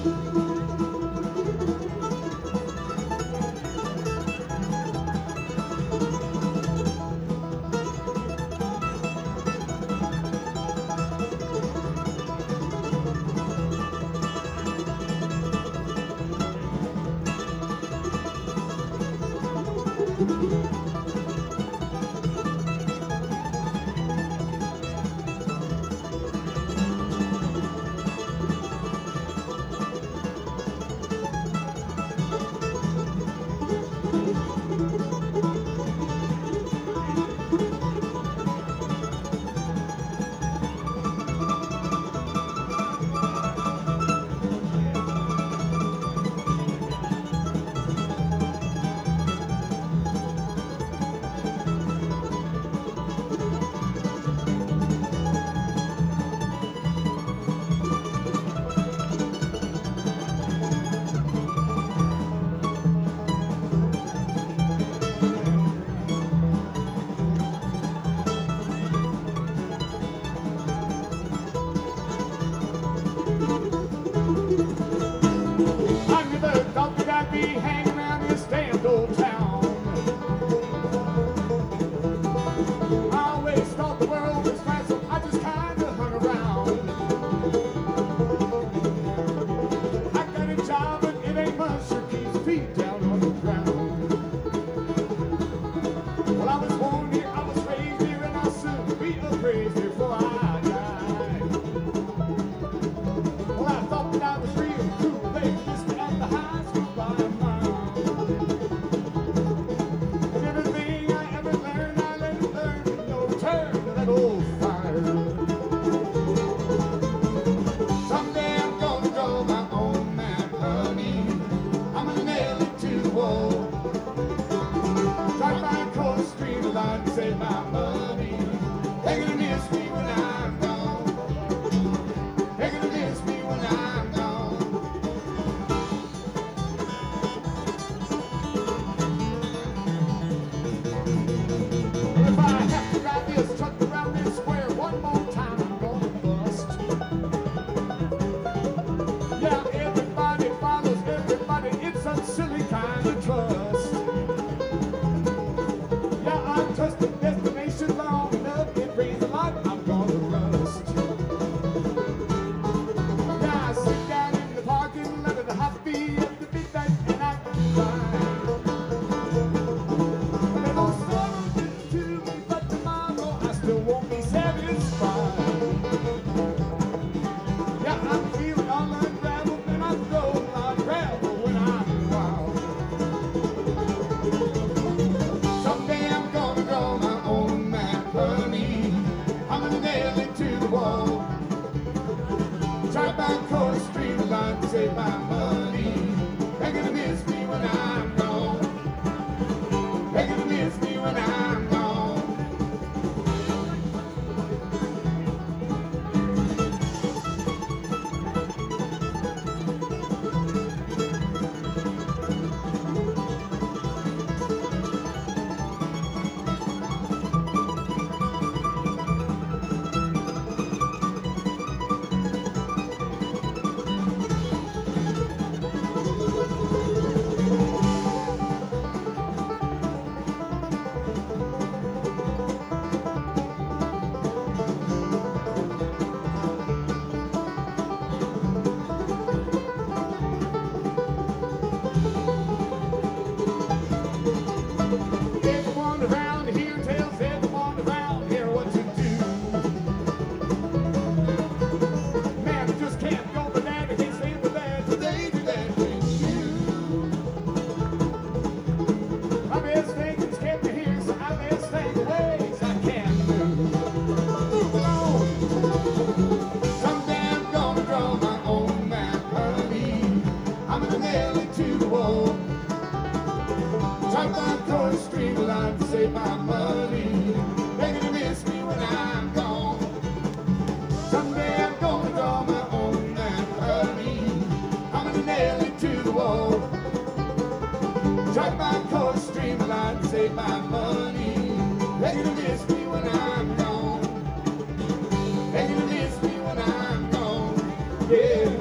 Yeah.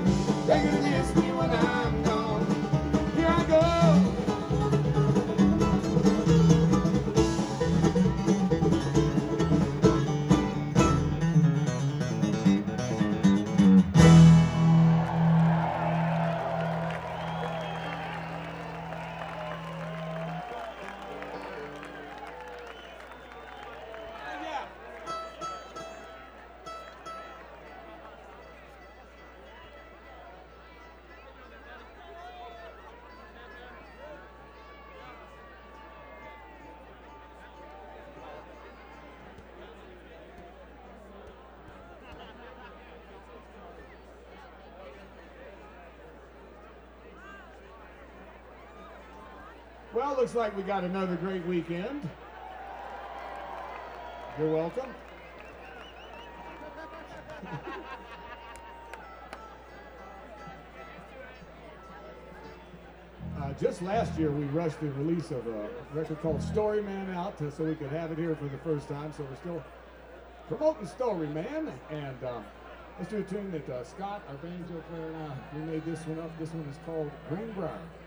They're gonna miss me when I'm gone. Here I go. Well, looks like we got another great weekend. You're welcome. Just last year, we rushed the release of a record called Story Man out so we could have it here for the first time. So we're still promoting Story Man. And let's do a tune that Scott, our banjo player, we made this one up. This one is called Greenbrier.